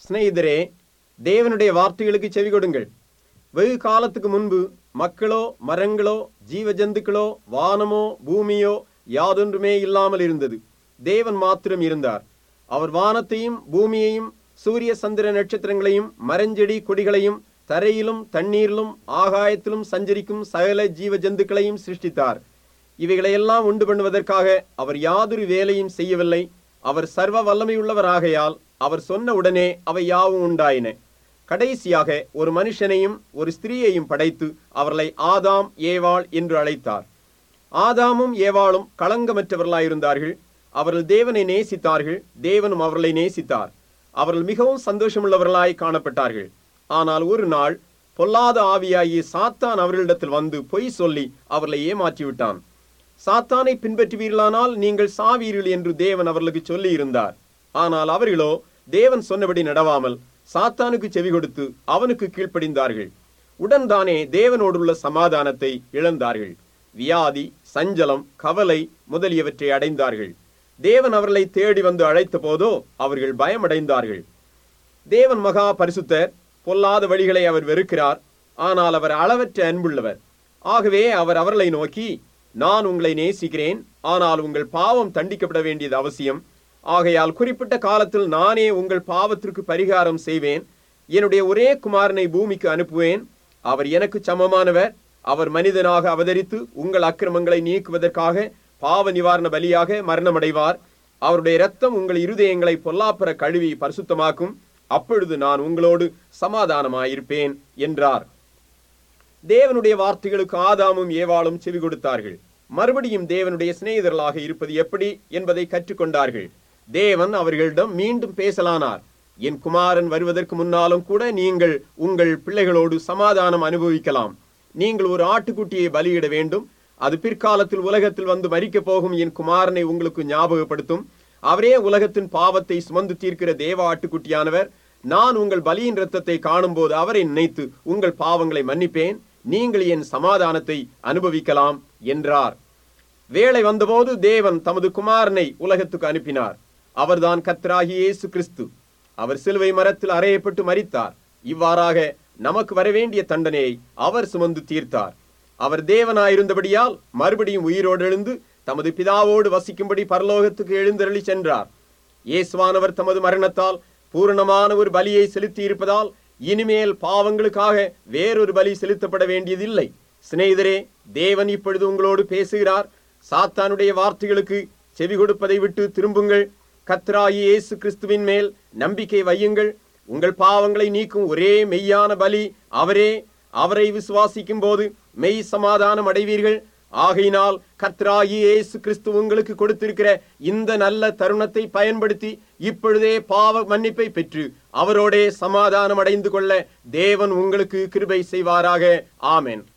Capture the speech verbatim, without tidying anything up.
சிநேகிதரே, தேவனுடைய வார்த்தைகளுக்கு செவி கொடுங்கள். வெகு காலத்துக்கு முன்பு மக்களோ மரங்களோ ஜீவ ஜந்துக்களோ வானமோ பூமியோ யாதொன்றுமே இல்லாமல் இருந்தது. தேவன் மாத்திரம் இருந்தார். அவர் வானத்தையும் பூமியையும் சூரிய சந்திர நட்சத்திரங்களையும் மரஞ்செடி கொடிகளையும் தரையிலும் தண்ணீரிலும் ஆகாயத்திலும் சஞ்சரிக்கும் சகல ஜீவ ஜந்துக்களையும் சிருஷ்டித்தார். இவைகளையெல்லாம் உண்டு பண்ணுவதற்காக அவர் யாதொரு வேலையும் செய்யவில்லை. அவர் சர்வ வல்லமையுள்ளவராகையால் அவர் சொன்ன உடனே அவை யாவும் உண்டாயின. கடைசியாக ஒரு மனுஷனையும் ஒரு ஸ்திரீயையும் படைத்து அவர்களை ஆதாம் ஏவாள் என்று அழைத்தார். ஆதாமும் ஏவாளும் களங்கமற்றவர்களாயிருந்தார்கள். அவர்கள் தேவனை நேசித்தார்கள், தேவனும் அவர்களை நேசித்தார். அவர்கள் மிகவும் சந்தோஷமுள்ளவர்களாய் காணப்பட்டார்கள். ஆனால் ஒரு நாள் பொல்லாத ஆவியாகிய சாத்தான் அவர்களிடத்தில் வந்து பொய் சொல்லி அவர்களை ஏமாற்றிவிட்டான். சாத்தானை பின்பற்றுவீர்களானால் நீங்கள் சாவீர்கள் என்று தேவன் அவர்களுக்கு சொல்லி இருந்தார். ஆனால் அவர்களோ தேவன் சொன்னபடி நடவாமல் சாத்தானுக்கு செவி கொடுத்து அவனுக்கு கீழ்ப்படிந்தார்கள். உடன் தானே தேவனோடுள்ள சமாதானத்தை இழந்தார்கள். வியாதி, சஞ்சலம், கவலை முதலியவற்றை அடைந்தார்கள். தேவன் அவர்களை தேடி வந்து அழைத்த போதோ அவர்கள் பயமடைந்தார்கள். தேவன் மகா பரிசுத்தர், பொல்லாத வழிகளை அவர் வெறுக்கிறார். ஆனால் அவர் அளவற்ற அன்புள்ளவர். ஆகவே அவர் அவர்களை நோக்கி, நான் உங்களை நேசிக்கிறேன், ஆனால் உங்கள் பாவம் தண்டிக்கப்பட வேண்டியது அவசியம். ஆகையால் குறிப்பிட்ட காலத்தில் நானே உங்கள் பாவத்திற்கு பரிகாரம் செய்வேன். என்னுடைய ஒரே குமாரனை பூமிக்கு அனுப்புவேன். அவர் எனக்கு சமமானவர். அவர் மனிதனாக அவதரித்து உங்கள் அக்கிரமங்களை நீக்குவதற்காக பாவ நிவாரண பலியாக மரணமடைவார். அவருடைய இரத்தம் உங்கள் இருதயங்களை பொல்லாப்பெற கழுவி பரிசுத்தமாக்கும். அப்பொழுது நான் உங்களோடு சமாதானமாயிருப்பேன் என்றார். தேவனுடைய வார்த்தைகளுக்கு ஆதாமும் ஏவாளும் செவி கொடுத்தார்கள். மறுபடியும் தேவனுடைய சிநேகிதர்களாக இருப்பது எப்படி என்பதை கற்றுக்கொண்டார்கள். தேவன் அவர்களிடம் மீண்டும் பேசலானார். என் குமாரன் வருவதற்கு முன்னாலும் கூட நீங்கள் உங்கள் பிள்ளைகளோடு சமாதானம் அனுபவிக்கலாம். நீங்கள் ஒரு ஆட்டுக்குட்டியை பலியிட வேண்டும். அது பிற்காலத்தில் உலகத்தில் வந்து மரிக்கப் போகும் என் குமாரனை உங்களுக்கு ஞாபகப்படுத்தும். அவரே உலகத்தின் பாவத்தை சுமந்து தீர்க்கிற தேவ ஆட்டுக்குட்டியானவர். நான் உங்கள் பலியின் இரத்தத்தை காணும் போது அவரை நினைத்து உங்கள் பாவங்களை மன்னிப்பேன். நீங்கள் என் சமாதானத்தை அனுபவிக்கலாம் என்றார். வேளை வந்தபோது தேவன் தமது குமாரனை உலகத்துக்கு அனுப்பினார். அவர்தான் கர்த்தராகிய இயேசு கிறிஸ்து. அவர் சிலுவை மரத்தில் அறையப்பட்டு மரித்தார். இவ்வாறாக நமக்கு வரவேண்டிய தண்டனையை அவர் சுமந்து தீர்த்தார். அவர் தேவனாயிருந்தபடியால் மறுபடியும் உயிரோடு எழுந்து தமது பிதாவோடு வசிக்கும்படி பரலோகத்துக்கு எழுந்தருளி சென்றார். இயேசுவானவர் தமது மரணத்தால் பூரணமான ஒரு பலியை செலுத்தி இருப்பதால் இனிமேல் பாவங்களுக்காக வேறொரு பலி செலுத்தப்பட வேண்டியதில்லை. சிநேகிதரே, தேவன் இப்பொழுது உங்களோடு பேசுகிறார். சாத்தானுடைய வார்த்தைகளுக்கு செவி கொடுப்பதை விட்டு திரும்புங்கள். கர்த்தராகிய இயேசு கிறிஸ்துவின் மேல் நம்பிக்கை வையுங்கள். உங்கள் பாவங்களை நீக்கும் ஒரே மெய்யான பலி அவரே. அவரை விசுவாசிக்கும் போது மெய் சமாதானம் அடைவீர்கள். ஆகையினால் கர்த்தராகிய இயேசு கிறிஸ்து உங்களுக்கு கொடுத்திருக்கிற இந்த நல்ல தருணத்தை பயன்படுத்தி இப்பொழுதே பாவ மன்னிப்பை பெற்று அவரோடே சமாதானம் அடைந்து கொள்ள தேவன் உங்களுக்கு கிருபை செய்வாராக. ஆமென்.